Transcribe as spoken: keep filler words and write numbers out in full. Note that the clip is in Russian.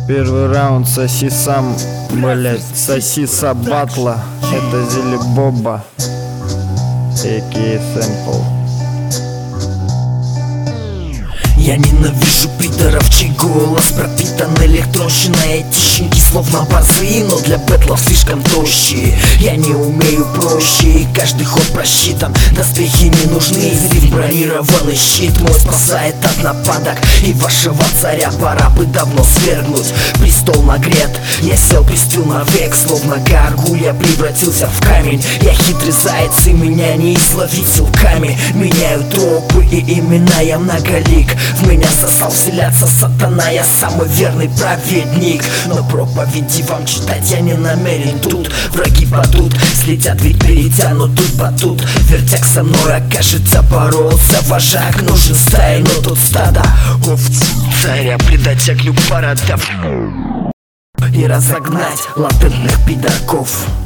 Первый раунд соси сам, блять, сосиса батла. Это Зили Боба, а.к.а. Сэмпл. Я ненавижу пидоров, чей голос пропитан электронщиной. Эти щенки словно базы, но для бэтлов слишком тощие. Я не умею проще, и каждый ход просчитан. Доспехи не нужны, здесь бронированный щит мой спасает от нападок. И вашего царя пора бы давно свергнуть. Престол нагрет, я сел престил навек, словно гаргулья превратился в камень. Я хитрый заяц, и меня не изловить силками. Меняю тропы и имена, я многолик. В меня сосал вселяться сатана, я самый верный праведник. Но проповеди вам читать я не намерен тут. Враги падут, слетят, ведь перетянут тут батут. Вертяк со мной окажется бороться. Вожак нужен стаи, но тут стадо овц. Царя предать оглю парадов и разогнать латентных пидорков.